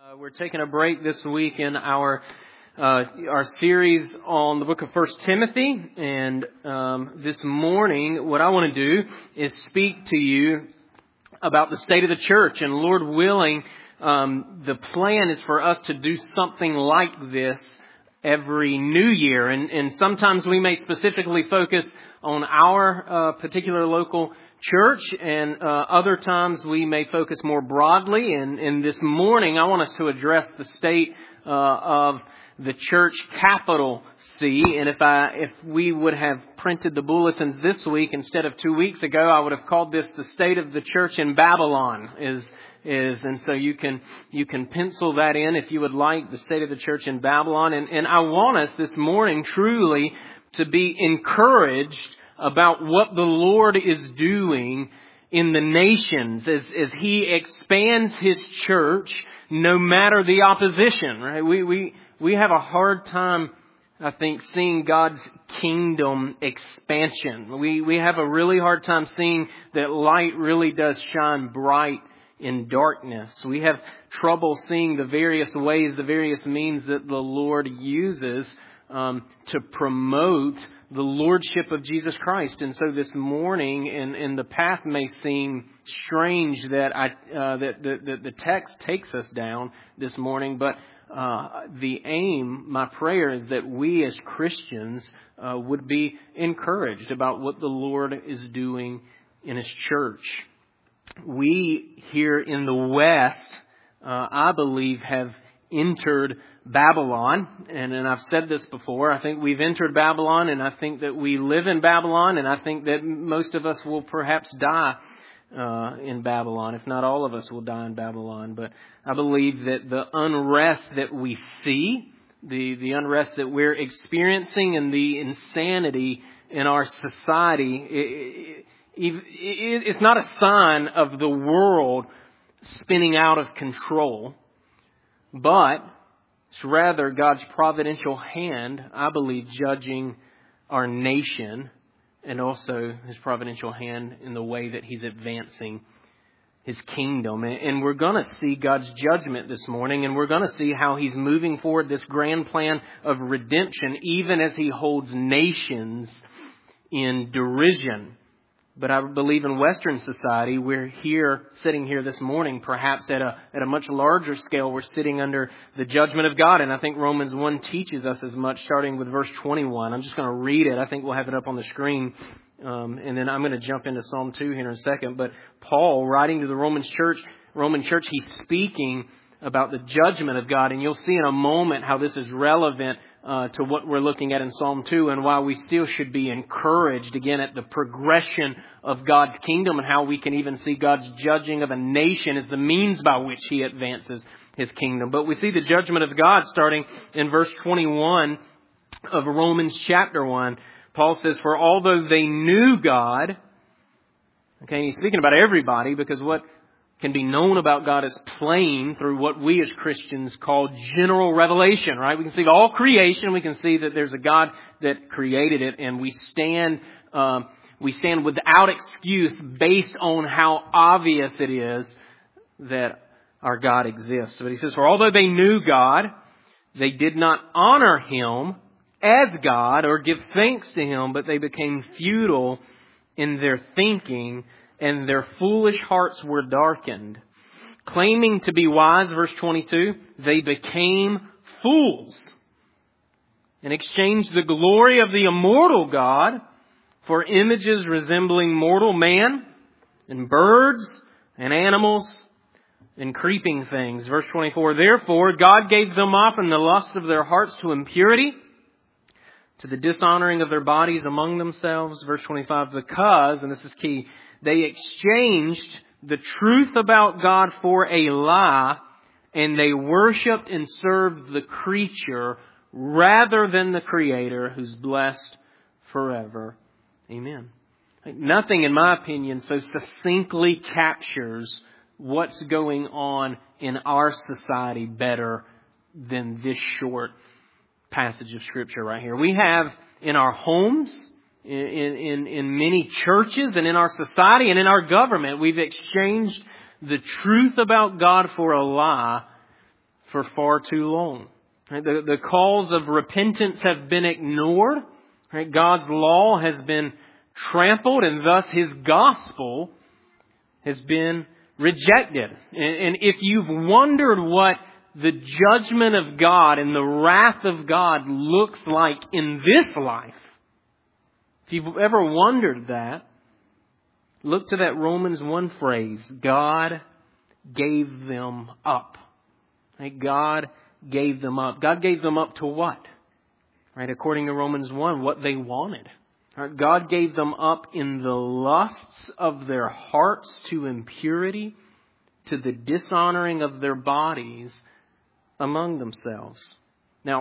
We're taking a break this week in our series on the book of 1 Timothy, and this morning what I want to do is speak to you about the state of the church. And Lord willing, the plan is for us to do something like this every new year, and sometimes we may specifically focus on our particular local church, and other times we may focus more broadly. And this morning I want us to address the state of the church, capital C. And if we would have printed the bulletins this week instead of 2 weeks ago, I would have called this the state of the church in Babylon. And so you can pencil that in if you would like, the state of the church in Babylon. And I want us this morning truly to be encouraged about what the Lord is doing in the nations as He expands His church, no matter the opposition. Right? We have a hard time, I think, seeing God's kingdom expansion. We have a really hard time seeing that light really does shine bright in darkness. We have trouble seeing the various ways, the various means that the Lord uses to promote the lordship of Jesus Christ. And so this morning, and the path may seem strange that the text takes us down this morning, but the aim, my prayer, is that we as Christians would be encouraged about what the Lord is doing in His church. We here in the West, I believe, have entered Babylon, and I've said this before. I think we've entered Babylon, and I think that we live in Babylon, and I think that most of us will perhaps die in Babylon. If not all of us will die in Babylon. But I believe that the unrest that we see, the unrest that we're experiencing, and the insanity in our society, it's not a sign of the world spinning out of control, but it's rather God's providential hand, I believe, judging our nation, and also His providential hand in the way that He's advancing His kingdom. And we're going to see God's judgment this morning, and we're going to see how He's moving forward this grand plan of redemption, even as He holds nations in derision. But I believe in Western society, we're sitting here this morning, perhaps at a much larger scale. We're sitting under the judgment of God. And I think Romans 1 teaches us as much, starting with verse 21. I'm just going to read it. I think we'll have it up on the screen. And then I'm going to jump into Psalm 2 here in a second. But Paul, writing to the Roman church, he's speaking about the judgment of God. And you'll see in a moment how this is relevant to what we're looking at in Psalm 2, and why we still should be encouraged again at the progression of God's kingdom, and how we can even see God's judging of a nation as the means by which He advances His kingdom. But we see the judgment of God starting in verse 21 of Romans chapter 1. Paul says, "For although they knew God," okay, and he's speaking about everybody, because what can be known about God is plain through what we as Christians call general revelation, right? We can see all creation. We can see that there's a God that created it, and we stand without excuse based on how obvious it is that our God exists. But he says, "For although they knew God, they did not honor Him as God or give thanks to Him, but they became futile in their thinking, and their foolish hearts were darkened. Claiming to be wise," verse 22, "they became fools and exchanged the glory of the immortal God for images resembling mortal man and birds and animals and creeping things." Verse 24, "Therefore God gave them up in the lust of their hearts to impurity, to the dishonoring of their bodies among themselves." Verse 25, "Because," and this is key, "they exchanged the truth about God for a lie, and they worshipped and served the creature rather than the Creator, who's blessed forever. Amen." Nothing, in my opinion, so succinctly captures what's going on in our society better than this short passage of Scripture right here. We have in our homes, in many churches, and in our society, and in our government, we've exchanged the truth about God for a lie for far too long. The calls of repentance have been ignored. God's law has been trampled, and thus His gospel has been rejected. And if you've wondered what the judgment of God and the wrath of God looks like in this life, if you've ever wondered that, look to that Romans 1 phrase, God gave them up. God gave them up. God gave them up to what? According to Romans 1, what they wanted. God gave them up in the lusts of their hearts to impurity, to the dishonoring of their bodies among themselves. Now,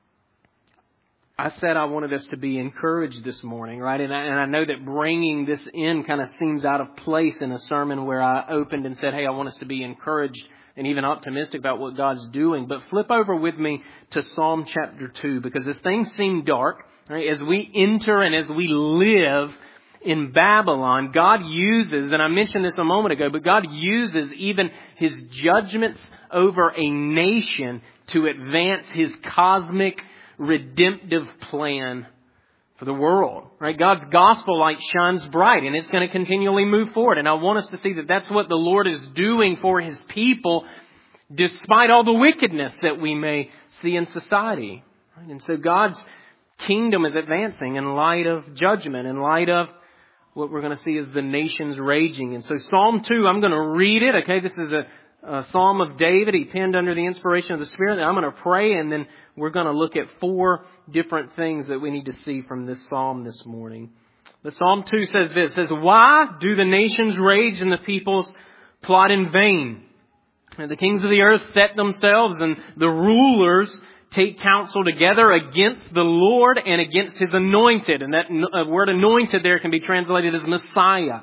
I said I wanted us to be encouraged this morning, right? And I know that bringing this in kind of seems out of place in a sermon where I opened and said, hey, I want us to be encouraged and even optimistic about what God's doing. But flip over with me to Psalm chapter 2, because as things seem dark, right, as we enter and as we live in Babylon, God uses, and I mentioned this a moment ago, but God uses even His judgments over a nation to advance His cosmic redemptive plan for the world. Right? God's gospel light shines bright, and it's going to continually move forward. And I want us to see that that's what the Lord is doing for His people, despite all the wickedness that we may see in society. Right? And so God's kingdom is advancing in light of judgment, in light of what we're going to see as the nations raging. And so Psalm 2, I'm going to read it. Okay, this is a Psalm of David. He penned under the inspiration of the Spirit. And I'm going to pray, and then we're going to look at 4 different things that we need to see from this Psalm this morning. The Psalm 2 says this. It says, why do the nations rage and the peoples plot in vain? And the kings of the earth set themselves, and the rulers take counsel together against the Lord and against His anointed. And that word anointed there can be translated as Messiah,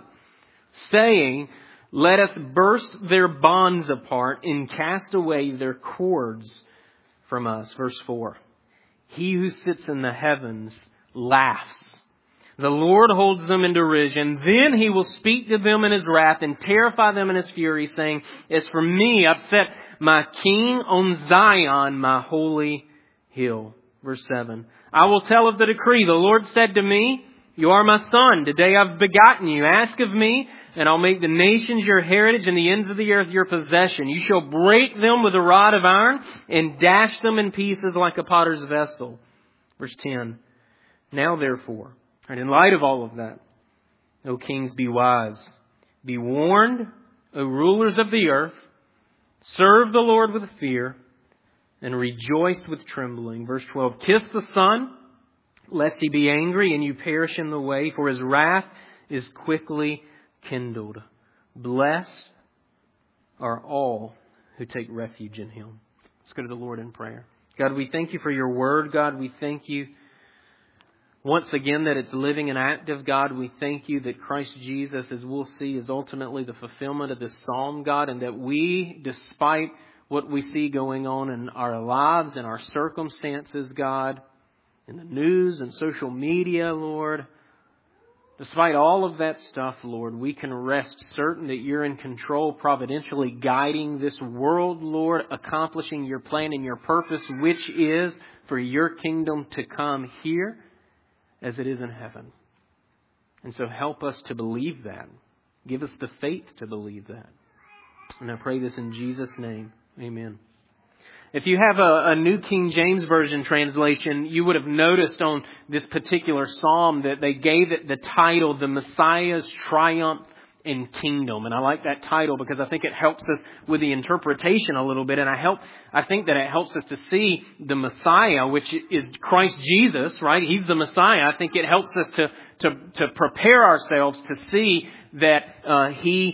saying, let us burst their bonds apart and cast away their cords from us. Verse 4. He who sits in the heavens laughs. The Lord holds them in derision. Then He will speak to them in His wrath and terrify them in His fury, saying, as for me, I've set my king on Zion, my holy hill. Verse 7. I will tell of the decree. The Lord said to me, you are my son. Today I've begotten you. Ask of me, and I'll make the nations your heritage and the ends of the earth your possession. You shall break them with a rod of iron and dash them in pieces like a potter's vessel. Verse 10. Now therefore, and in light of all of that, O kings, be wise. Be warned, O rulers of the earth. Serve the Lord with fear and rejoice with trembling. Verse 12. Kiss the Son, lest He be angry and you perish in the way, for His wrath is quickly kindled. Blessed are all who take refuge in Him. Let's go to the Lord in prayer. God, we thank You for Your word. God, we thank You once again that it's living and active. God, we thank You that Christ Jesus, as we'll see, is ultimately the fulfillment of this psalm, God, and that we, despite what we see going on in our lives and our circumstances, God, in the news and social media, Lord, despite all of that stuff, Lord, we can rest certain that You're in control, providentially guiding this world, Lord, accomplishing Your plan and Your purpose, which is for Your kingdom to come here as it is in heaven. And so help us to believe that. Give us the faith to believe that. And I pray this in Jesus' name. Amen. If you have a New King James Version translation, you would have noticed on this particular psalm that they gave it the title, The Messiah's Triumph and Kingdom. And I like that title because I think it helps us with the interpretation a little bit. And I think that it helps us to see the Messiah, which is Christ Jesus, right? He's the Messiah. I think it helps us to prepare ourselves to see that He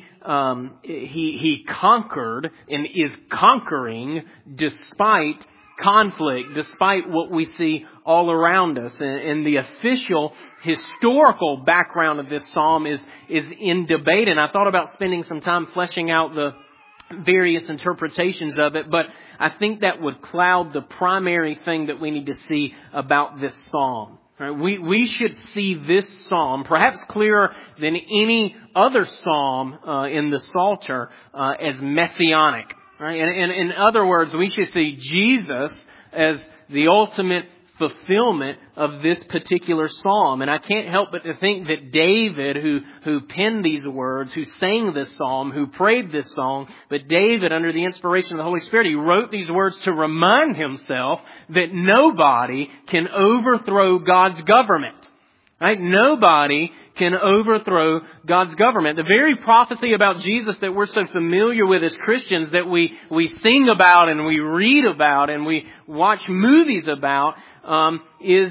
conquered and is conquering despite conflict, despite what we see all around us. And the official historical background of this psalm is in debate. And I thought about spending some time fleshing out the various interpretations of it, but I think that would cloud the primary thing that we need to see about this psalm. Right? We should see this psalm, perhaps clearer than any other psalm in the Psalter, as messianic. Right? And in other words, we should see Jesus as the ultimate fulfillment of this particular psalm. And I can't help but to think that David, who penned these words, who sang this psalm, who prayed this song, but David, under the inspiration of the Holy Spirit, he wrote these words to remind himself that nobody can overthrow God's government. Right? Nobody can overthrow God's government. The very prophecy about Jesus that we're so familiar with as Christians, that we sing about and we read about and we watch movies about, is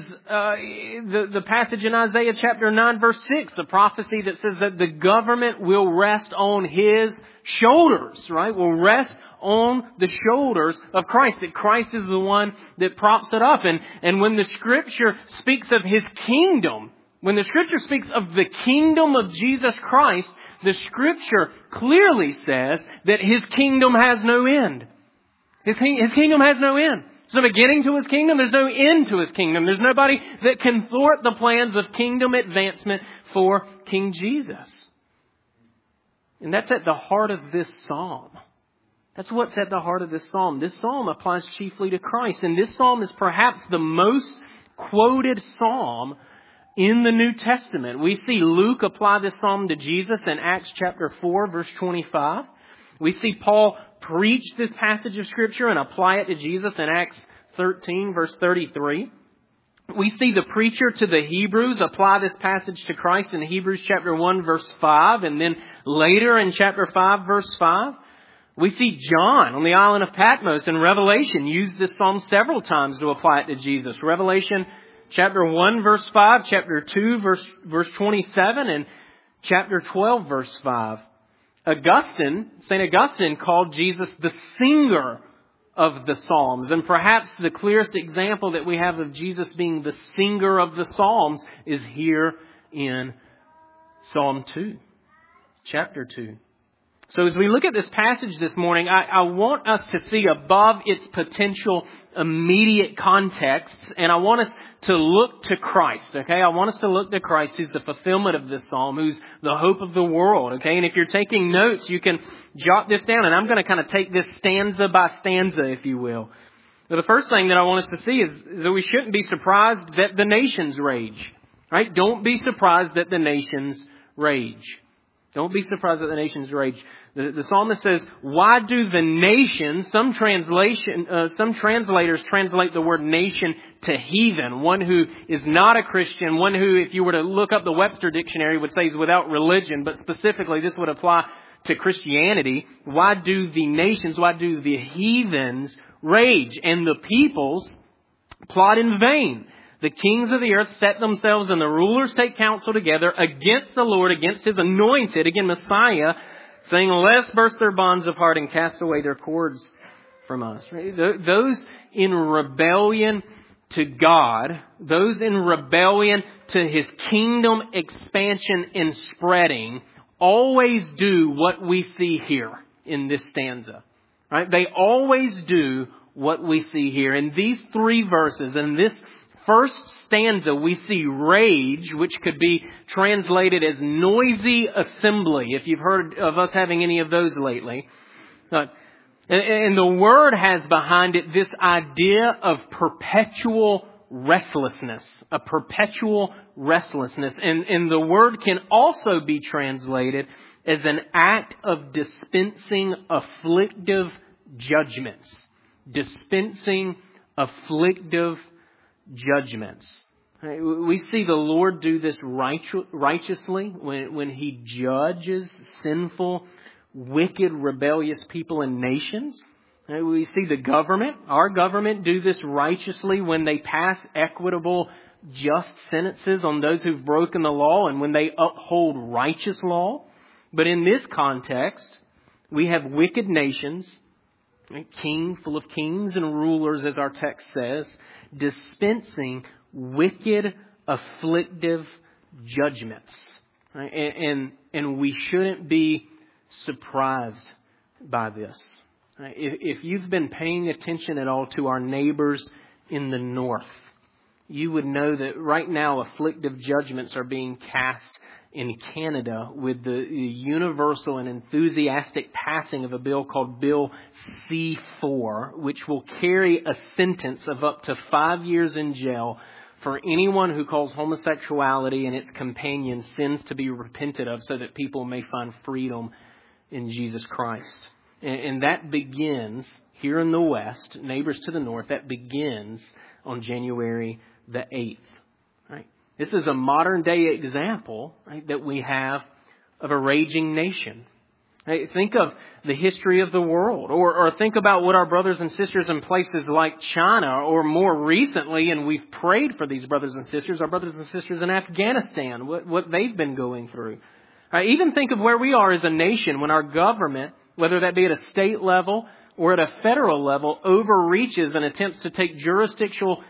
the passage in Isaiah chapter 9 verse 6, the prophecy that says that the government will rest on His shoulders, right? Will rest on the shoulders of Christ, that Christ is the one that props it up. And when the Scripture speaks of His kingdom, when the Scripture speaks of the kingdom of Jesus Christ, the Scripture clearly says that His kingdom has no end. His kingdom has no end. There's no beginning to His kingdom. There's no end to His kingdom. There's nobody that can thwart the plans of kingdom advancement for King Jesus. And that's at the heart of this psalm. That's what's at the heart of this psalm. This psalm applies chiefly to Christ. And this psalm is perhaps the most quoted psalm in the New Testament. We see Luke apply this psalm to Jesus in Acts chapter 4, verse 25. We see Paul preach this passage of Scripture and apply it to Jesus in Acts 13, verse 33. We see the preacher to the Hebrews apply this passage to Christ in Hebrews chapter 1, verse 5, and then later in chapter 5, verse 5. We see John on the island of Patmos in Revelation use this psalm several times to apply it to Jesus. Revelation chapter 1, verse 5, chapter 2, verse 27, and chapter 12, verse 5. St. Augustine called Jesus the singer of the Psalms. And perhaps the clearest example that we have of Jesus being the singer of the Psalms is here in Psalm 2, chapter 2. So as we look at this passage this morning, I want us to see above its potential immediate contexts, and I want us to look to Christ, okay? I want us to look to Christ, who's the fulfillment of this psalm, who's the hope of the world, okay? And if you're taking notes, you can jot this down, and I'm going to kind of take this stanza by stanza, if you will. But the first thing that I want us to see is that we shouldn't be surprised that the nations rage, right? Don't be surprised that the nations rage. Don't be surprised that the nations rage. The psalmist says, why do the nations, some translators translate the word nation to heathen, one who is not a Christian, one who, if you were to look up the Webster Dictionary, would say is without religion, but specifically this would apply to Christianity. Why do the nations, why do the heathens rage, and the peoples plot in vain? The kings of the earth set themselves and the rulers take counsel together against the Lord, against His anointed, again Messiah, saying, let's burst their bonds apart and cast away their cords from us. Right? Those in rebellion to God, those in rebellion to His kingdom expansion and spreading, always do what we see here in this stanza. Right? They always do what we see here. In these three verses, in this first stanza, we see rage, which could be translated as noisy assembly, if you've heard of us having any of those lately. And the word has behind it this idea of perpetual restlessness, a perpetual restlessness. And the word can also be translated as an act of dispensing afflictive judgments. Dispensing afflictive judgments. We see the Lord do this righteously when He judges sinful, wicked, rebellious people and nations. We see the government, our government, do this righteously when they pass equitable, just sentences on those who've broken the law and when they uphold righteous law. But in this context, we have wicked nations, a king full of kings and rulers, as our text says, dispensing wicked, afflictive judgments. Right? And we shouldn't be surprised by this. Right? If you've been paying attention at all to our neighbors in the north, you would know that right now afflictive judgments are being cast in Canada with the universal and enthusiastic passing of a bill called Bill C-4, which will carry a sentence of up to 5 years in jail for anyone who calls homosexuality and its companion sins to be repented of, so that people may find freedom in Jesus Christ. And that begins here in the West, neighbors to the north, that begins on January the 8th. Right? This is a modern day example, right, that we have of a raging nation. Right? Think of the history of the world, or think about what our brothers and sisters in places like China, or more recently, and we've prayed for these brothers and sisters, our brothers and sisters in Afghanistan, what they've been going through. Right? Even think of where we are as a nation when our government, whether that be at a state level or at a federal level, overreaches and attempts to take jurisdictional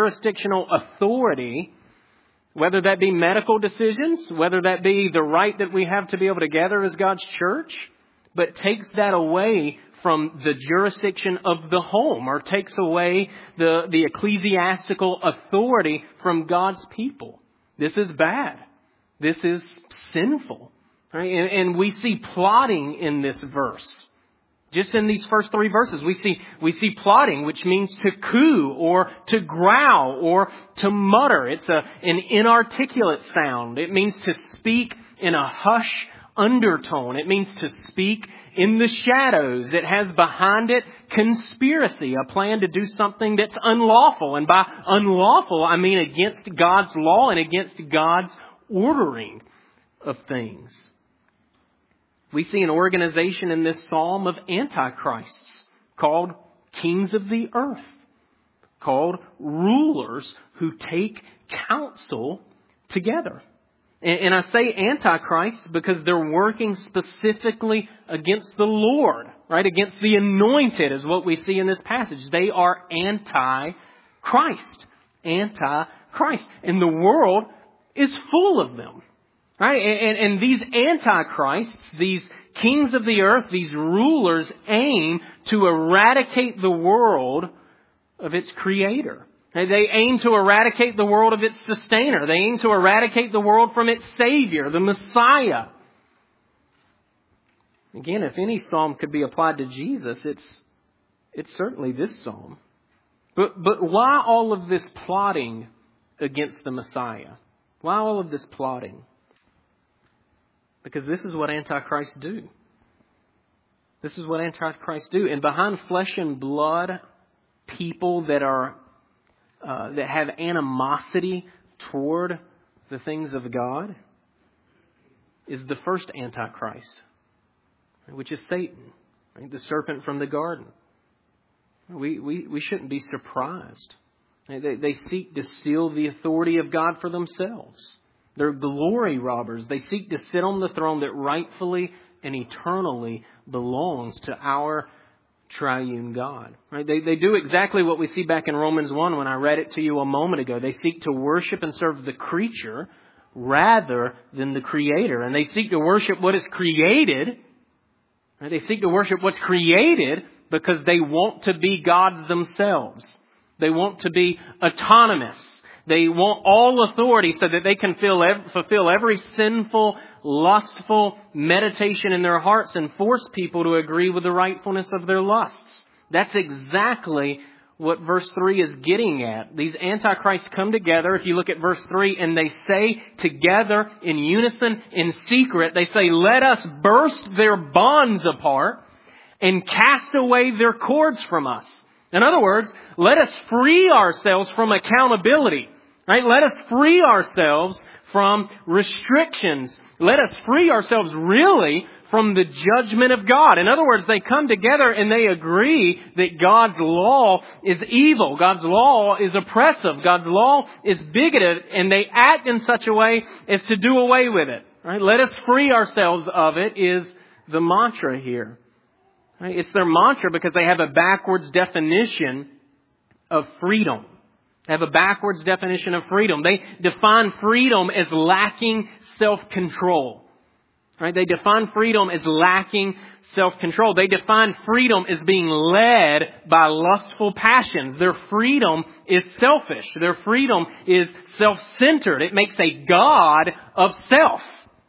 authority, whether that be medical decisions, whether that be the right that we have to be able to gather as God's church, but takes that away from the jurisdiction of the home, or takes away the ecclesiastical authority from God's people. This is bad. This is sinful. Right? And we see plotting in this verse. Just in these first 3 verses, we see plotting, which means to coo or to growl or to mutter. It's an inarticulate sound. It means to speak in a hush undertone. It means to speak in the shadows. It has behind it conspiracy, a plan to do something that's unlawful. And by unlawful, I mean against God's law and against God's ordering of things. We see an organization in this psalm of antichrists called kings of the earth, called rulers who take counsel together. And I say antichrists because they're working specifically against the Lord, right? Against the anointed is what we see in this passage. They are anti-Christ. Anti-Christ. And the world is full of them. Right? And these antichrists, these kings of the earth, these rulers aim to eradicate the world of its creator. They aim to eradicate the world of its sustainer. They aim to eradicate the world from its Savior, the Messiah. Again, if any psalm could be applied to Jesus, it's certainly this psalm. But why all of this plotting against the Messiah? Why all of this plotting? Because this is what antichrists do. This is what antichrists do. And behind flesh and blood, people that have animosity toward the things of God, is the first antichrist, which is Satan, right? The serpent from the garden. We shouldn't be surprised. They seek to steal the authority of God for themselves. They're glory robbers. They seek to sit on the throne that rightfully and eternally belongs to our triune God. Right? They do exactly what we see back in Romans 1 when I read it to you a moment ago. They seek to worship and serve the creature rather than the Creator. And they seek to worship what is created. Right? They seek to worship what's created because they want to be gods themselves. They want to be autonomous. They want all authority so that they can fulfill every sinful, lustful meditation in their hearts and force people to agree with the rightfulness of their lusts. That's exactly what verse 3 is getting at. These antichrists come together, if you look at verse 3, and they say together in unison, in secret, they say, "Let us burst their bonds apart and cast away their cords from us." In other words, let us free ourselves from accountability. Right? Let us free ourselves from restrictions. Let us free ourselves really from the judgment of God. In other words, they come together and they agree that God's law is evil. God's law is oppressive. God's law is bigoted. And they act in such a way as to do away with it. Right? Let us free ourselves of it is the mantra here. Right? It's their mantra because they have a backwards definition of freedom. They have a backwards definition of freedom. They define freedom as lacking self-control. Right? They define freedom as lacking self-control. They define freedom as being led by lustful passions. Their freedom is selfish. Their freedom is self-centered. It makes a god of self.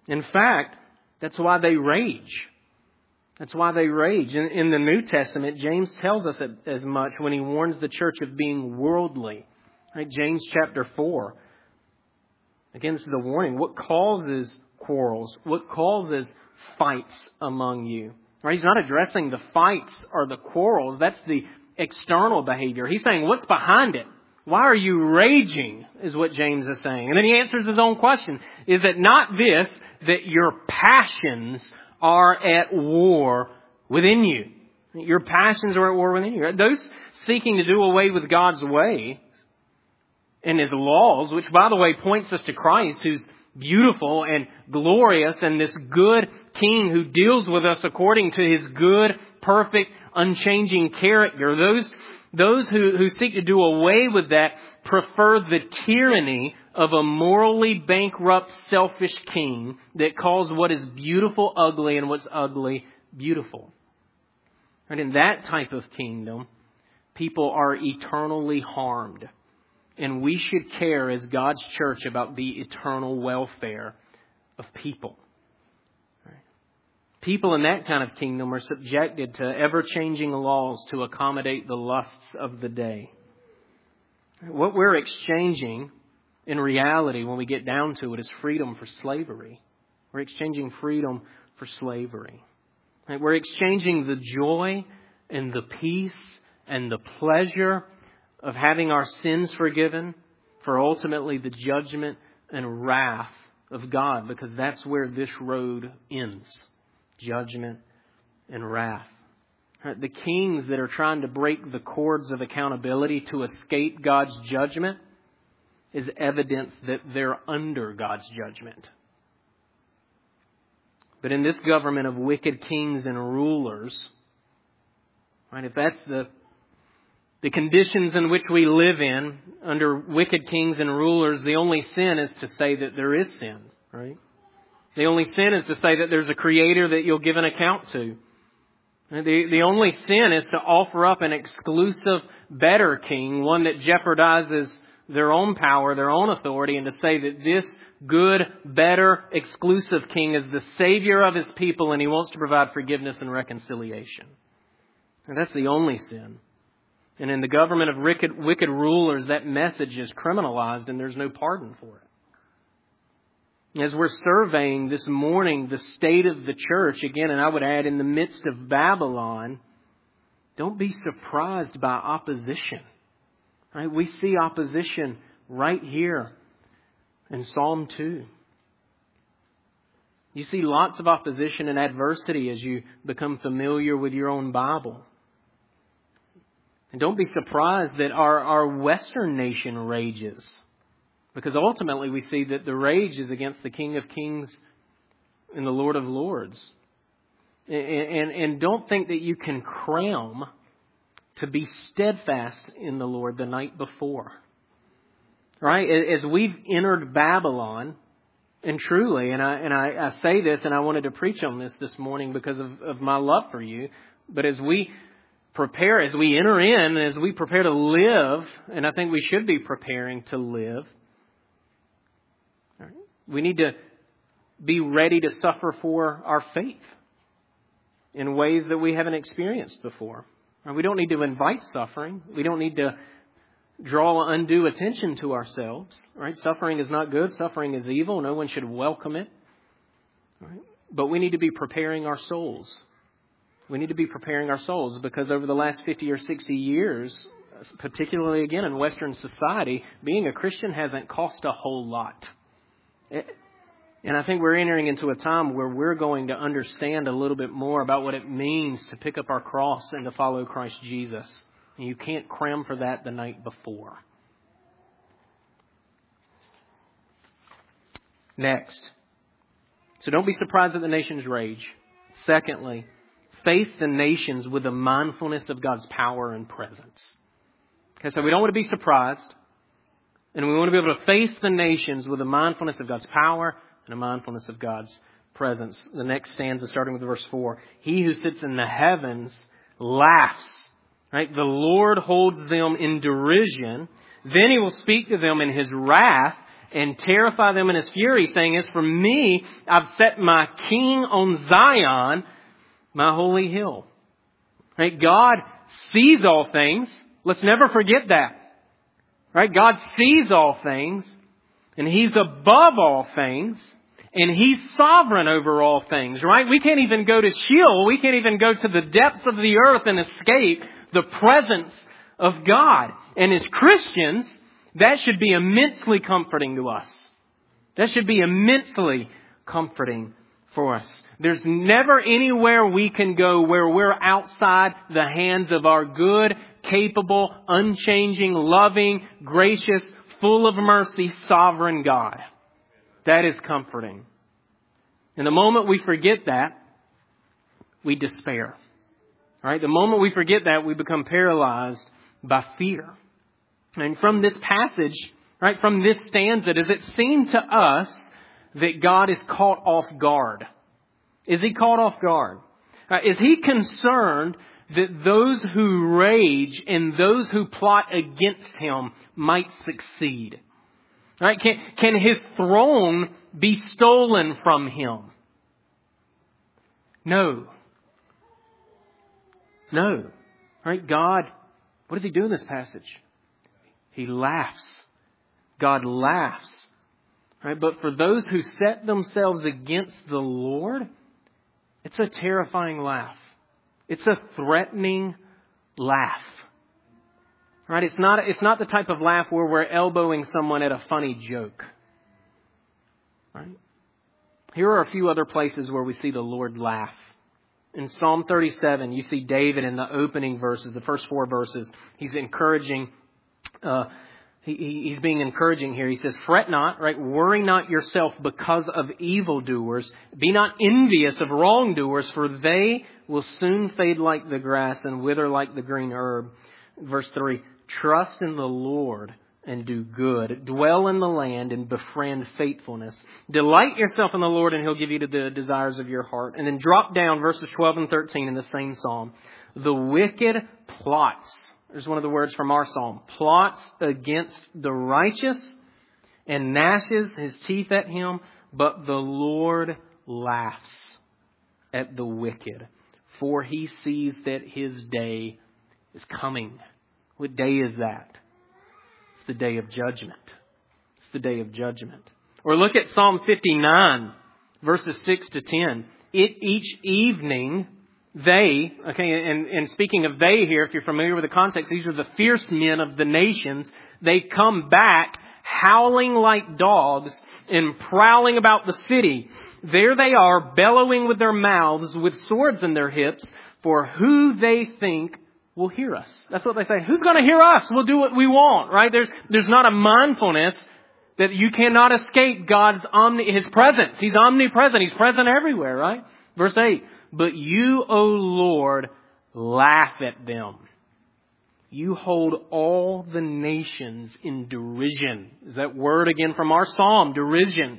In fact, that's why they rage. That's why they rage. In the New Testament, James tells us as much when he warns the church of being worldly. Right? James chapter 4. Again, this is a warning. What causes quarrels? What causes fights among you? Right? He's not addressing the fights or the quarrels. That's the external behavior. He's saying, what's behind it? Why are you raging, is what James is saying. And then he answers his own question. Is it not this, that your passions are at war within you? Your passions are at war within you. Those seeking to do away with God's way and His laws, which, by the way, points us to Christ, who's beautiful and glorious, and this good King who deals with us according to His good, perfect, unchanging character. Those who seek to do away with that prefer the tyranny of a morally bankrupt, selfish king that calls what is beautiful ugly and what's ugly beautiful. And in that type of kingdom, people are eternally harmed. And we should care as God's church about the eternal welfare of people. People in that kind of kingdom are subjected to ever-changing laws to accommodate the lusts of the day. What we're exchanging in reality, when we get down to it, is freedom for slavery. We're exchanging freedom for slavery. We're exchanging the joy and the peace and the pleasure of having our sins forgiven for ultimately the judgment and wrath of God, because that's where this road ends. Judgment and wrath. The kings that are trying to break the cords of accountability to escape God's judgment is evidence that they're under God's judgment. But in this government of wicked kings and rulers, right, if that's the conditions in which we live in, under wicked kings and rulers, the only sin is to say that there is sin, right? The only sin is to say that there's a creator that you'll give an account to. The only sin is to offer up an exclusive, better king, one that jeopardizes their own power, their own authority, and to say that this good, better, exclusive king is the savior of his people and he wants to provide forgiveness and reconciliation. And that's the only sin. And in the government of wicked rulers, that message is criminalized and there's no pardon for it. As we're surveying this morning the state of the church, again, and I would add in the midst of Babylon, don't be surprised by opposition. Right? We see opposition right here in Psalm 2. You see lots of opposition and adversity as you become familiar with your own Bible. And don't be surprised that our Western nation rages. Because ultimately we see that the rage is against the King of Kings and the Lord of Lords. And don't think that you can cram to be steadfast in the Lord the night before. Right? As we've entered Babylon, and truly, and I say this and I wanted to preach on this morning because of my love for you, but as we prepare, as we enter in, as we prepare to live, and I think we should be preparing to live, we need to be ready to suffer for our faith in ways that we haven't experienced before. We don't need to invite suffering. We don't need to draw undue attention to ourselves. Right? Suffering is not good. Suffering is evil. No one should welcome it. Right? But we need to be preparing our souls. We need to be preparing our souls because over the last 50 or 60 years, particularly again in Western society, being a Christian hasn't cost a whole lot. And I think we're entering into a time where we're going to understand a little bit more about what it means to pick up our cross and to follow Christ Jesus. And you can't cram for that the night before. Next. So don't be surprised at the nations rage. Secondly, face the nations with a mindfulness of God's power and presence. Okay, so we don't want to be surprised. And we want to be able to face the nations with a mindfulness of God's power and a mindfulness of God's presence. The next stanza, starting with verse 4. He who sits in the heavens laughs. Right? The Lord holds them in derision. Then He will speak to them in His wrath and terrify them in His fury, saying, as for me, I've set my King on Zion, my holy hill. Right? God sees all things. Let's never forget that. Right? God sees all things, and He's above all things, and He's sovereign over all things, right? We can't even go to Sheol. We can't even go to the depths of the earth and escape the presence of God. And as Christians, that should be immensely comforting to us. That should be immensely comforting for us. There's never anywhere we can go where we're outside the hands of our good, capable, unchanging, loving, gracious, full of mercy, sovereign God. That is comforting. And the moment we forget that, we despair. Right? The moment we forget that, we become paralyzed by fear. And from this passage, right, from this stanza, does it seem to us that God is caught off guard? Is He caught off guard? Is He concerned that those who rage and those who plot against Him might succeed? Right? Can His throne be stolen from Him? No. No. Right? God, what does He do in this passage? He laughs. God laughs. Right? But for those who set themselves against the Lord, it's a terrifying laugh. It's a threatening laugh. Right? It's not the type of laugh where we're elbowing someone at a funny joke. Right? Here are a few other places where we see the Lord laugh. In Psalm 37, you see David in the opening verses, the first 4 verses. He's encouraging, he's being encouraging here. He says, fret not, right? Worry not yourself because of evildoers. Be not envious of wrongdoers, for they will soon fade like the grass and wither like the green herb. Verse 3, trust in the Lord and do good. Dwell in the land and befriend faithfulness. Delight yourself in the Lord and He'll give you the desires of your heart. And then drop down verses 12 and 13 in the same psalm. The wicked plots. There's one of the words from our psalm. Plots against the righteous and gnashes his teeth at him. But the Lord laughs at the wicked. For He sees that his day is coming. What day is that? It's the day of judgment. It's the day of judgment. Or look at Psalm 59, verses 6 to 10. Each evening, they, and speaking of they here, if you're familiar with the context, these are the fierce men of the nations. They come back howling like dogs and prowling about the city. There they are, bellowing with their mouths, with swords in their hips, for who they think will hear us. That's what they say. Who's going to hear us? We'll do what we want, right? There's not a mindfulness that you cannot escape His presence. He's omnipresent. He's present everywhere, right? Verse 8, but you, O Lord, laugh at them. You hold all the nations in derision. Is that word again from our psalm, derision?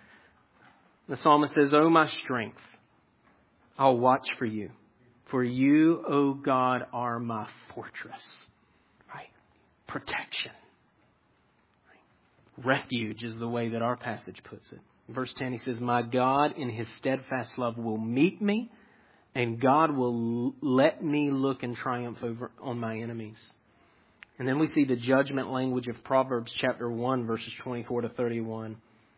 The psalmist says, O my strength, I'll watch for you. For you, O God, are my fortress. Right? Protection. Right? Refuge is the way that our passage puts it. Verse 10, he says, my God in His steadfast love will meet me, and God will let me look in triumph on my enemies. And then we see the judgment language of Proverbs chapter 1, verses 24 to 31.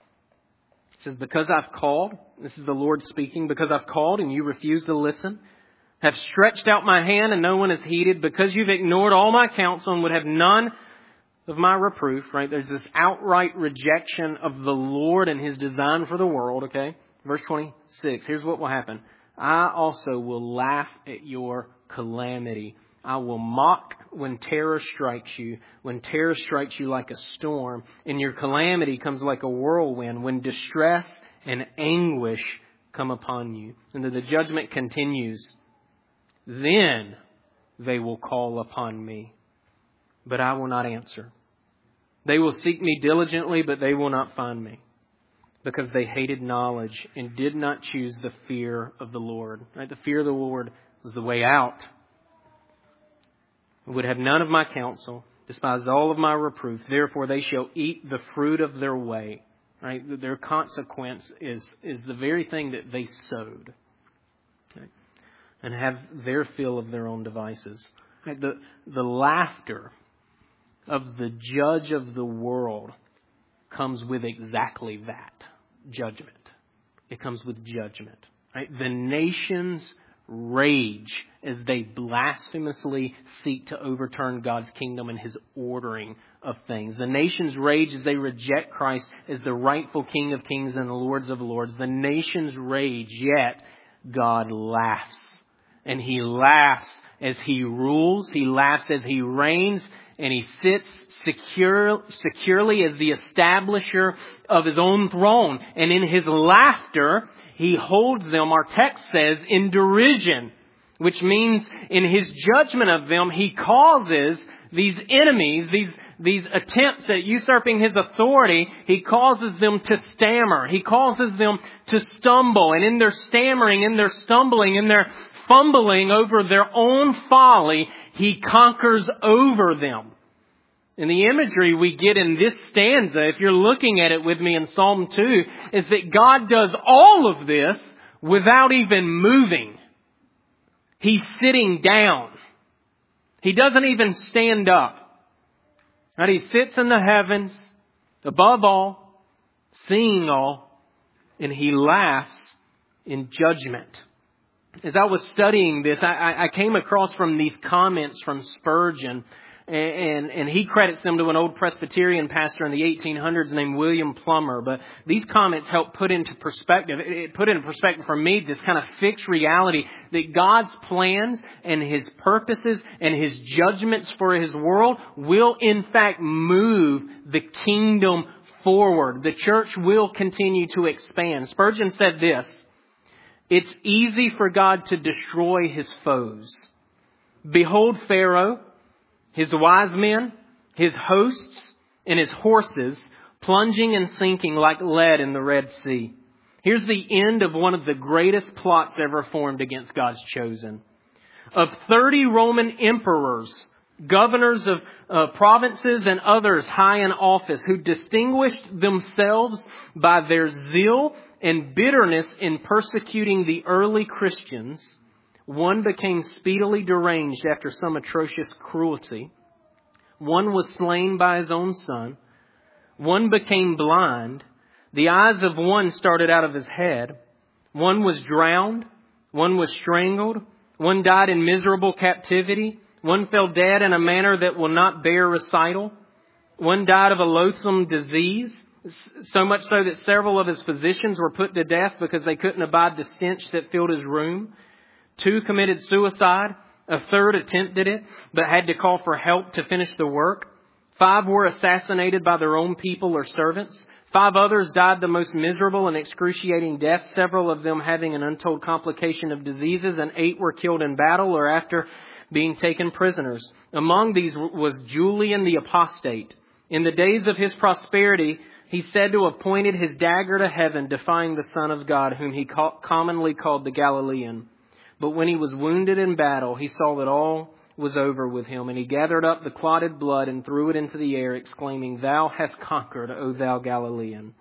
It says, because I've called, this is the Lord speaking, because I've called and you refuse to listen, have stretched out my hand and no one has heeded, because you've ignored all my counsel and would have none of my reproof, right? There's this outright rejection of the Lord and His design for the world, okay? Verse 26, here's what will happen. I also will laugh at your calamity. I will mock when terror strikes you, when terror strikes you like a storm, and your calamity comes like a whirlwind, when distress and anguish come upon you. And then the judgment continues. Then they will call upon me, but I will not answer. They will seek me diligently, but they will not find me, because they hated knowledge and did not choose the fear of the Lord. Right? The fear of the Lord was the way out. Would have none of my counsel. despised all of my reproof. Therefore they shall eat the fruit of their way. Right? Their consequence is the very thing that they sowed. Okay? And have their fill of their own devices. Right? The laughter of the judge of the world comes with exactly that, judgment. It comes with judgment. Right? The nations rage as they blasphemously seek to overturn God's kingdom and His ordering of things. The nations rage as they reject Christ as the rightful King of kings and the Lords of lords. The nations rage, yet God laughs. And He laughs as He rules. He laughs as He reigns. And He sits securely as the establisher of His own throne. And in His laughter, He holds them, our text says, in derision. Which means in His judgment of them, He causes these enemies, these attempts at usurping His authority, He causes them to stammer. He causes them to stumble. And in their stammering, in their stumbling, in their fumbling over their own folly, He conquers over them. And the imagery we get in this stanza, if you're looking at it with me in Psalm 2, is that God does all of this without even moving. He's sitting down. He doesn't even stand up. Right? He sits in the heavens, above all, seeing all, and He laughs in judgment. As I was studying this, I came across from these comments from Spurgeon, and he credits them to an old Presbyterian pastor in the 1800s named William Plummer. But these comments help put into perspective, it put into perspective for me this kind of fixed reality that God's plans and His purposes and His judgments for His world will in fact move the kingdom forward. The church will continue to expand. Spurgeon said this: "It's easy for God to destroy His foes. Behold Pharaoh, his wise men, his hosts, and his horses plunging and sinking like lead in the Red Sea. Here's the end of one of the greatest plots ever formed against God's chosen. Of 30 Roman emperors, governors of provinces and others high in office who distinguished themselves by their zeal and bitterness in persecuting the early Christians, one became speedily deranged after some atrocious cruelty. One was slain by his own son. One became blind. The eyes of one started out of his head. One was drowned. One was strangled. One died in miserable captivity. One fell dead in a manner that will not bear recital. One died of a loathsome disease, so much so that several of his physicians were put to death because they couldn't abide the stench that filled his room. 2 committed suicide. A 3rd attempted it, but had to call for help to finish the work. 5 were assassinated by their own people or servants. 5 others died the most miserable and excruciating death, several of them having an untold complication of diseases, and 8 were killed in battle or after being taken prisoners. Among these was Julian the Apostate. In the days of his prosperity, he said to have pointed his dagger to heaven, defying the Son of God, whom he commonly called the Galilean. But when he was wounded in battle, he saw that all was over with him, and he gathered up the clotted blood and threw it into the air, exclaiming, 'Thou hast conquered, O thou Galilean.'"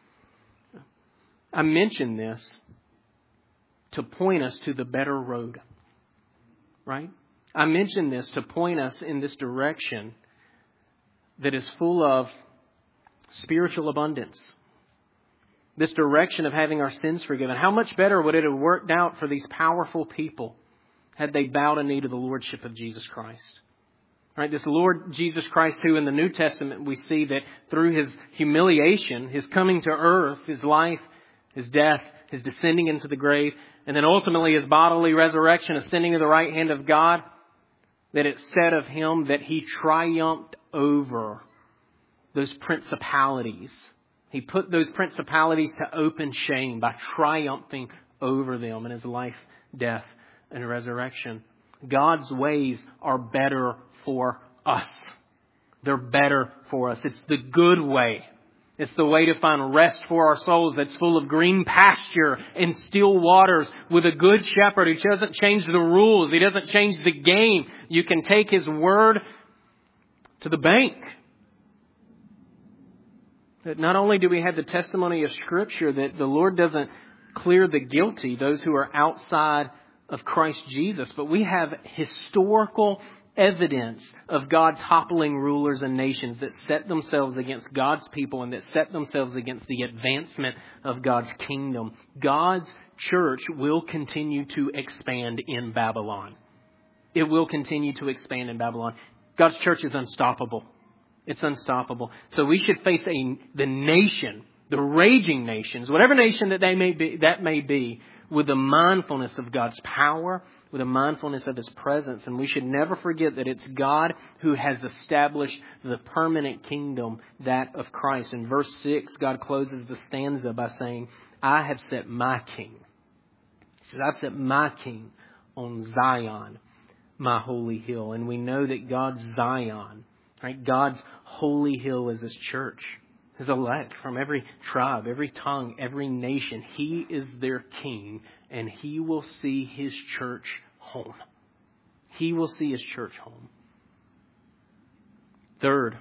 I mention this to point us to the better road, right? I mention this to point us in this direction that is full of spiritual abundance. This direction of having our sins forgiven. How much better would it have worked out for these powerful people had they bowed a knee to the Lordship of Jesus Christ? Right, this Lord Jesus Christ, who in the New Testament we see that through His humiliation, His coming to earth, His life, His death, His descending into the grave, and then ultimately His bodily resurrection, ascending to the right hand of God, that it's said of Him that He triumphed over those principalities. He put those principalities to open shame by triumphing over them in His life, death, and resurrection. God's ways are better for us. They're better for us. It's the good way. It's the way to find rest for our souls that's full of green pasture and still waters with a good shepherd who doesn't change the rules. He doesn't change the game. You can take His word to the bank. That not only do we have the testimony of Scripture that the Lord doesn't clear the guilty, those who are outside of Christ Jesus, but we have historical evidence of God toppling rulers and nations that set themselves against God's people and that set themselves against the advancement of God's kingdom. God's church will continue to expand in Babylon. It will continue to expand in Babylon. God's church is unstoppable. It's unstoppable. So we should face the nation, the raging nations, whatever nation that may be, with the mindfulness of God's power, with a mindfulness of His presence. And we should never forget that it's God who has established the permanent kingdom, that of Christ. In verse 6, God closes the stanza by saying, I have set my king. He says, I've set my king on Zion, my holy hill. And we know that God's Zion, right? God's holy hill is His church, His elect from every tribe, every tongue, every nation. He is their king, and He will see His church home. He will see His church home. Third,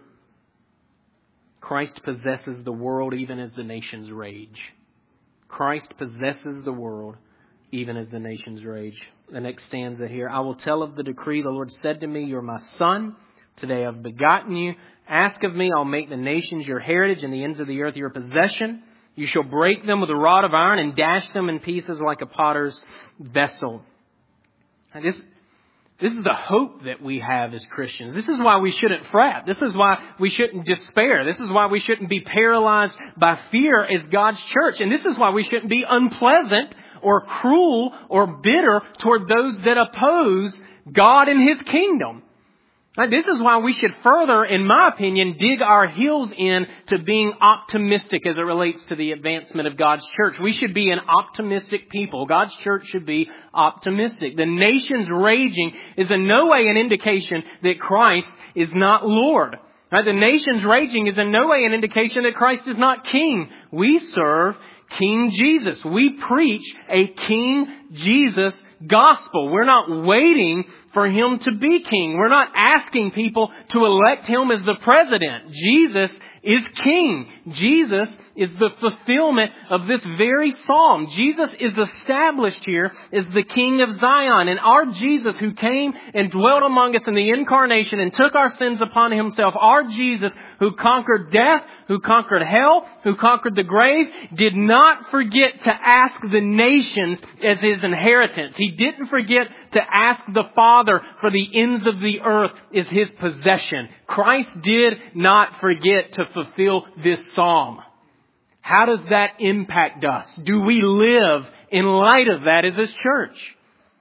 Christ possesses the world even as the nations rage. Christ possesses the world even as the nations rage. The next stanza here. I will tell of the decree. The Lord said to me, you're my son. Today I've begotten you. Ask of me, I'll make the nations your heritage and the ends of the earth your possession. You shall break them with a rod of iron and dash them in pieces like a potter's vessel. And this is the hope that we have as Christians. This is why we shouldn't fret. This is why we shouldn't despair. This is why we shouldn't be paralyzed by fear as God's church. And this is why we shouldn't be unpleasant or cruel or bitter toward those that oppose God and His kingdom. This is why we should further, in my opinion, dig our heels in to being optimistic as it relates to the advancement of God's church. We should be an optimistic people. God's church should be optimistic. The nations raging is in no way an indication that Christ is not Lord. The nations raging is in no way an indication that Christ is not King. We serve King Jesus. We preach a King Jesus gospel. We're not waiting for Him to be King. We're not asking people to elect Him as the president. Jesus is King. Jesus is the fulfillment of this very psalm. Jesus is established here as the King of Zion. And our Jesus, who came and dwelt among us in the incarnation and took our sins upon Himself, our Jesus who conquered death, who conquered hell, who conquered the grave, did not forget to ask the nations as His inheritance. He didn't forget to ask the Father for the ends of the earth as His possession. Christ did not forget to fulfill this psalm. How does that impact us? Do we live in light of that as His church?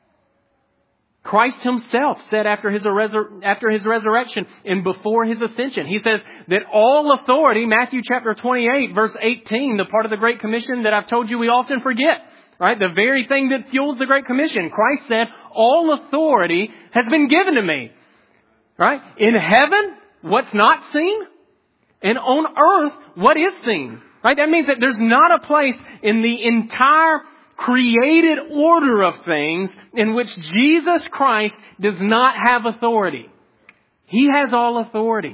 Christ Himself said after His resurrection and before His ascension, He says that all authority, Matthew chapter 28, verse 18, the part of the Great Commission that I've told you we often forget, right? The very thing that fuels the Great Commission. Christ said, all authority has been given to me, right? In heaven, what's not seen, and on earth, what is seen, right? That means that there's not a place in the entire created order of things in which Jesus Christ does not have authority. He has all authority.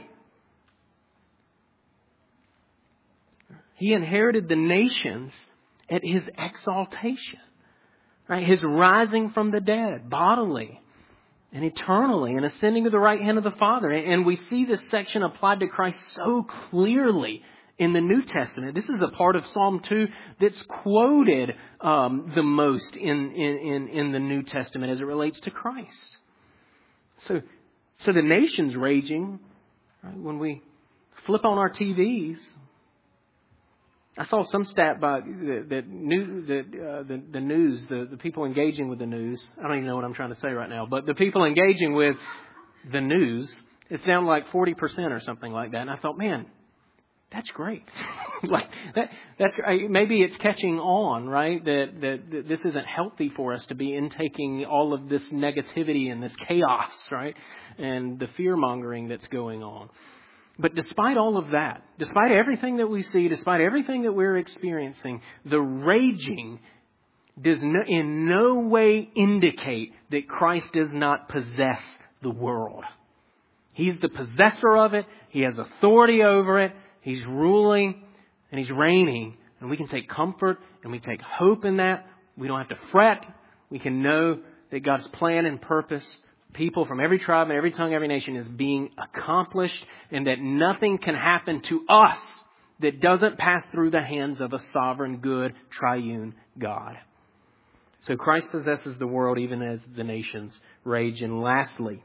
He inherited the nations at His exaltation, right? His rising from the dead, bodily and eternally, and ascending to the right hand of the Father. And we see this section applied to Christ so clearly in the New Testament. This is a part of Psalm 2 that's quoted the most in the New Testament as it relates to Christ. So the nation's raging, right? When we flip on our TVs, I saw some stat by the news, the people engaging with the news. I don't even know what I'm trying to say right now, but the people engaging with the news, it's down like 40% or something like that. And I thought, man, that's great. Like that's maybe it's catching on, right? That this isn't healthy for us to be intaking all of this negativity and this chaos, right? And the fear mongering that's going on. But despite all of that, despite everything that we see, despite everything that we're experiencing, the raging does in no way indicate that Christ does not possess the world. He's the possessor of it. He has authority over it. He's ruling and He's reigning. And we can take comfort and we take hope in that. We don't have to fret. We can know that God's plan and purpose, people from every tribe and every tongue, every nation, is being accomplished, and that nothing can happen to us that doesn't pass through the hands of a sovereign, good, triune God. So Christ possesses the world even as the nations rage. And lastly,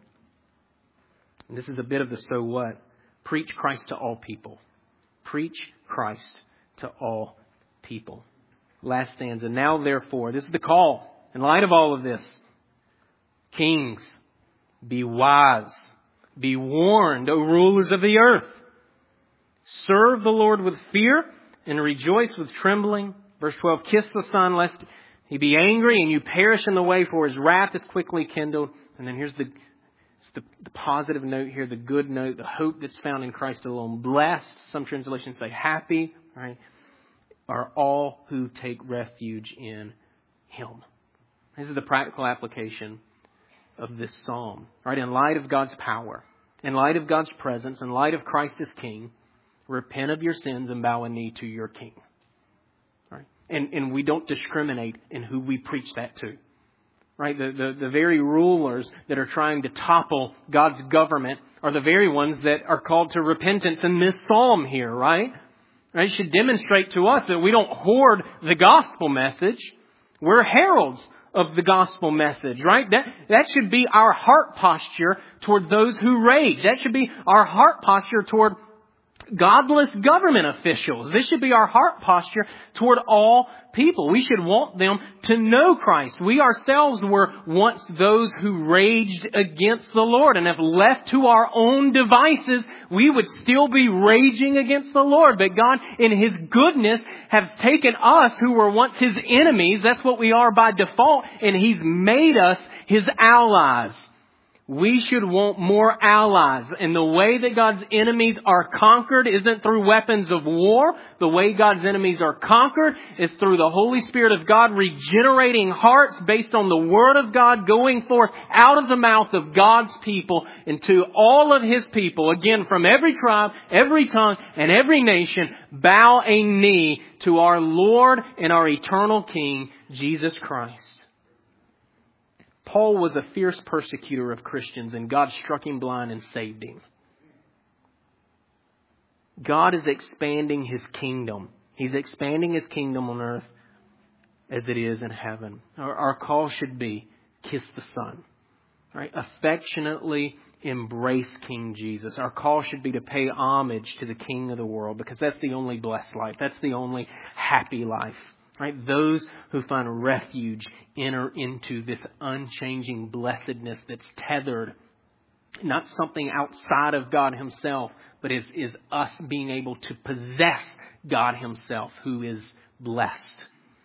and this is a bit of the so what, preach Christ to all people. Preach Christ to all people. Last stanza. Now therefore, this is the call. In light of all of this, kings, be wise. Be warned, O rulers of the earth. Serve the Lord with fear and rejoice with trembling. Verse 12, kiss the Son lest He be angry and you perish in the way, for His wrath is quickly kindled. And then here's the positive note here, the good note, the hope that's found in Christ alone. Blessed, some translations say happy, right, are all who take refuge in Him. This is the practical application of this psalm. Right? In light of God's power, in light of God's presence, in light of Christ as King, repent of your sins and bow a knee to your King. Right? And we don't discriminate in who we preach that to. Right? The very rulers that are trying to topple God's government are the very ones that are called to repentance in this psalm here, right? Right? It should demonstrate to us that we don't hoard the gospel message. We're heralds of the gospel message, right? That should be our heart posture toward those who rage. That should be our heart posture toward godless government officials. This should be our heart posture toward all people. We should want them to know Christ. We ourselves were once those who raged against the Lord, and if left to our own devices, we would still be raging against the Lord. But God, in His goodness, has taken us who were once His enemies. That's what we are by default, and He's made us His allies. We should want more allies. And the way that God's enemies are conquered isn't through weapons of war. The way God's enemies are conquered is through the Holy Spirit of God regenerating hearts based on the Word of God going forth out of the mouth of God's people into all of His people. Again, from every tribe, every tongue, and every nation, bow a knee to our Lord and our eternal King, Jesus Christ. Paul was a fierce persecutor of Christians, and God struck him blind and saved him. God is expanding His kingdom. He's expanding His kingdom on earth as it is in heaven. Our call should be, kiss the Son. Right? Affectionately embrace King Jesus. Our call should be to pay homage to the King of the world, because that's the only blessed life. That's the only happy life. Right? Those who find refuge enter into this unchanging blessedness that's tethered, not something outside of God Himself, but is us being able to possess God Himself, who is blessed.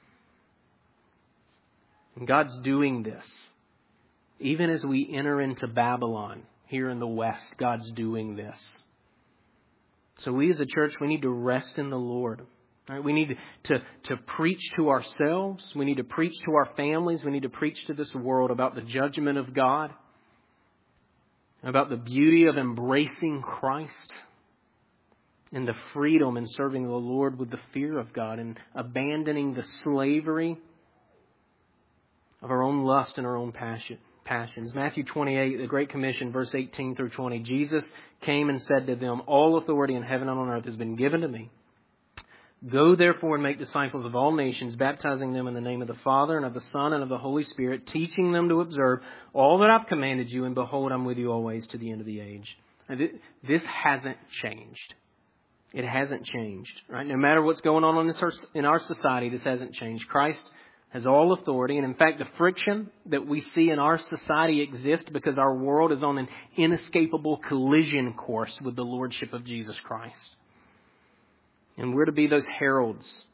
And God's doing this. Even as we enter into Babylon here in the West, God's doing this. So we as a church, we need to rest in the Lord. Right? We need to preach to ourselves. We need to preach to our families. We need to preach to this world about the judgment of God, about the beauty of embracing Christ, and the freedom in serving the Lord with the fear of God, and abandoning the slavery of our own lust and our own passions. Matthew 28, the Great Commission, verse 18 through 20. Jesus came and said to them, all authority in heaven and on earth has been given to me. Go therefore and make disciples of all nations, baptizing them in the name of the Father and of the Son and of the Holy Spirit, teaching them to observe all that I've commanded you, and behold, I'm with you always to the end of the age. And this hasn't changed. It hasn't changed. Right? No matter what's going on in our society, this hasn't changed. Christ has all authority. And in fact, the friction that we see in our society exists because our world is on an inescapable collision course with the Lordship of Jesus Christ. And we're to be those heralds.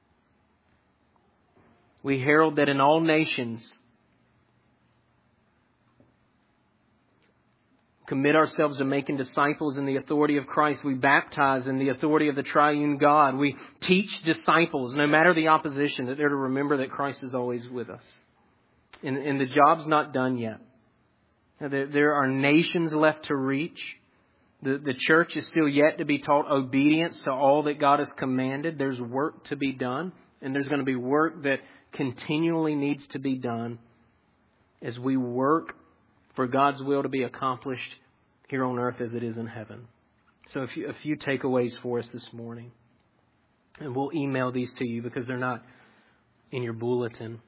We herald that in all nations, commit ourselves to making disciples in the authority of Christ. We baptize in the authority of the triune God. We teach disciples, no matter the opposition, that they're to remember that Christ is always with us. And the job's not done yet. There are nations left to reach. The church is still yet to be taught obedience to all that God has commanded. There's work to be done, and there's going to be work that continually needs to be done as we work for God's will to be accomplished here on earth as it is in heaven. So a few takeaways for us this morning. And we'll email these to you because they're not in your bulletin.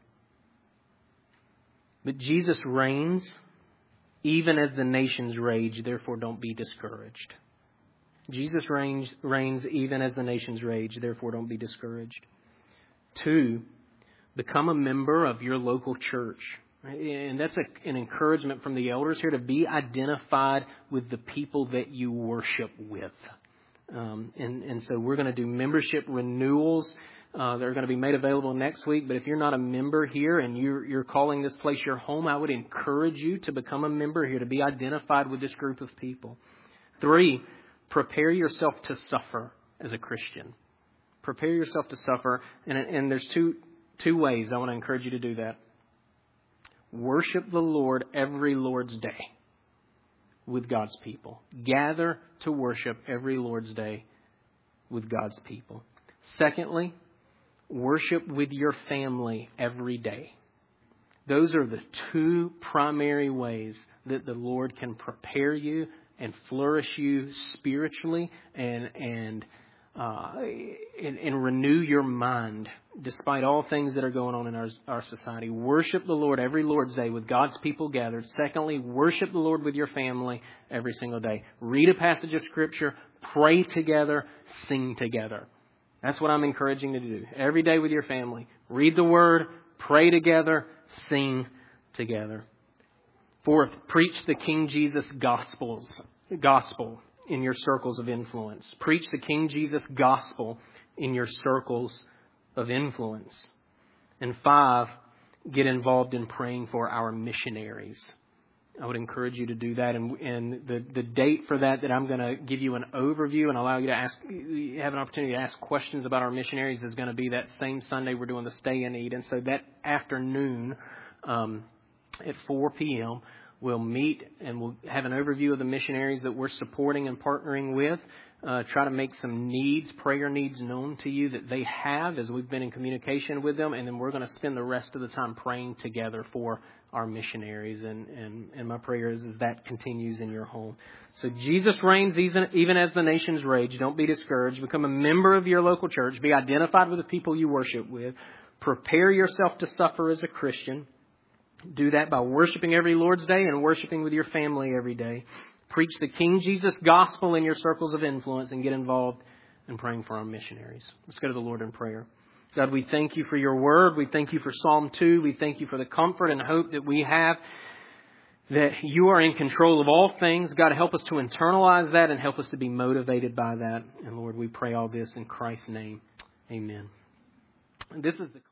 But Jesus reigns even as the nations rage, therefore don't be discouraged. Jesus reigns even as the nations rage, therefore don't be discouraged. 2, become a member of your local church. And that's an encouragement from the elders here to be identified with the people that you worship with. And so we're going to do membership renewals. They're going to be made available next week. But if you're not a member here and you're calling this place your home, I would encourage you to become a member here, to be identified with this group of people. 3, prepare yourself to suffer as a Christian. Prepare yourself to suffer. And there's two ways I want to encourage you to do that. Worship the Lord every Lord's Day with God's people. Gather to worship every Lord's Day with God's people. Secondly, worship with your family every day. Those are the 2 primary ways that the Lord can prepare you and flourish you spiritually and renew your mind despite all things that are going on in our society. Worship the Lord every Lord's Day with God's people gathered. Secondly, worship the Lord with your family every single day. Read a passage of Scripture, pray together, sing together. That's what I'm encouraging you to do. Every day with your family. Read the Word, pray together, sing together. 4th, preach the King Jesus gospel in your circles of influence. Preach the King Jesus gospel in your circles of influence. And 5, get involved in praying for our missionaries. I would encourage you to do that. And the date for that I'm going to give you an overview and allow you to have an opportunity to ask questions about our missionaries is going to be that same Sunday we're doing the Stay and Eat. And so that afternoon at 4 p.m., we'll meet and we'll have an overview of the missionaries that we're supporting and partnering with. Try to make some prayer needs known to you that they have as we've been in communication with them. And then we're going to spend the rest of the time praying together for our missionaries. And my prayer is that continues in your home. So Jesus reigns even as the nations rage. Don't be discouraged. Become a member of your local church. Be identified with the people you worship with. Prepare yourself to suffer as a Christian. Do that by worshiping every Lord's Day and worshiping with your family every day. Preach the King Jesus gospel in your circles of influence and get involved in praying for our missionaries. Let's go to the Lord in prayer. God, we thank you for your word. We thank you for Psalm 2. We thank you for the comfort and hope that we have that you are in control of all things. God, help us to internalize that and help us to be motivated by that. And Lord, we pray all this in Christ's name. Amen. This is the